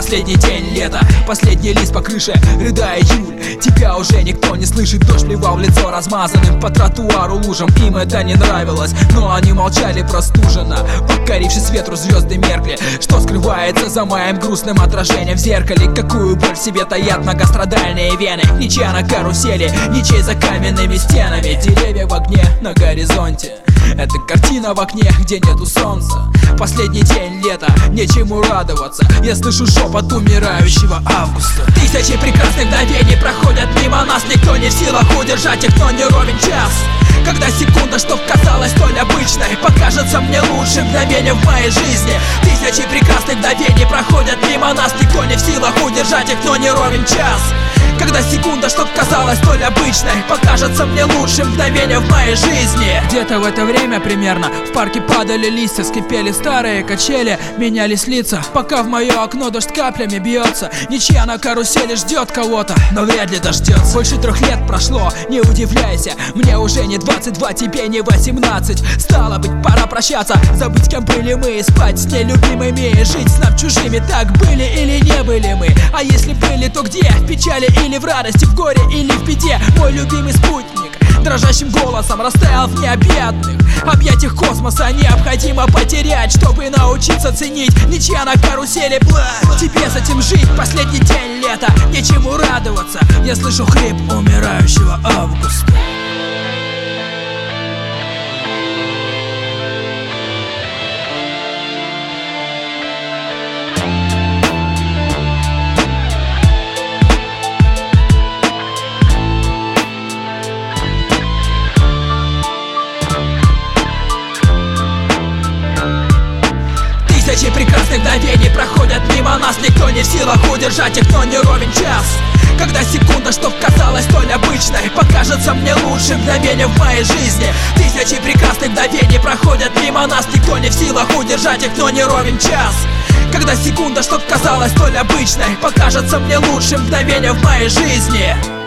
последний день лета, последний лист по крыше, рыдая июль. Тебя уже никто не слышит, дождь плевал в лицо размазанным по тротуару лужам. Им это не нравилось, но они молчали простуженно, покорившись ветру, звезды меркли. Что скрывается за моим грустным отражением в зеркале? Какую боль в себе таят многострадальные вены? Ничья на карусели, ничей за каменными стенами. Деревья в огне на горизонте, это картина в окне, где нету солнца. Последний день лета, нечему радоваться. Я слышу шепот умирающего августа. Тысячи прекрасных мгновений проходят мимо нас. Никто не в силах удержать их, но не ровен час. Когда секунда, что казалась столь обычной, покажется мне лучшим мгновением в моей жизни. Тысячи прекрасных мгновений проходят мимо нас. Никто не в силах удержать их, но не ровен час. Когда секунда, что казалась столь обычной, покажется мне лучшим мгновением в моей жизни. Где-то в это время примерно в парке падали листья, скрипели старые качели, менялись лица, пока в мое окно дождь каплями бьется. Ничья на карусели ждет кого-то, но вряд ли дождется. Больше 3 лет прошло, не удивляйся, мне уже не 22, тебе не 18. Стало быть, пора прощаться, забыть, кем были мы, спать с нелюбимыми, жить с нам чужими. Так были или не были мы? А если были, то где? В печали или в радости, в горе или в беде? Мой любимый спутник дрожащим голосом растаял в необъятных объятиях космоса. Необходимо потерять, чтобы научиться ценить. Ничья на карусели плавь, тебе с этим жить. Последний день лета, нечему радоваться. Я слышу хрип умирающего августа. Тысячи прекрасных мгновений проходят мимо нас. Никто не в силах удержать их, но не ровен час. Когда секунда, что казалась столь обычной, покажется мне лучшим мгновением в моей жизни. Тысячи прекрасных мгновений проходят мимо нас. Никто не в силах удержать их, но не ровен час. Когда секунда, что казалась столь обычной, покажется мне лучшим мгновением в моей жизни.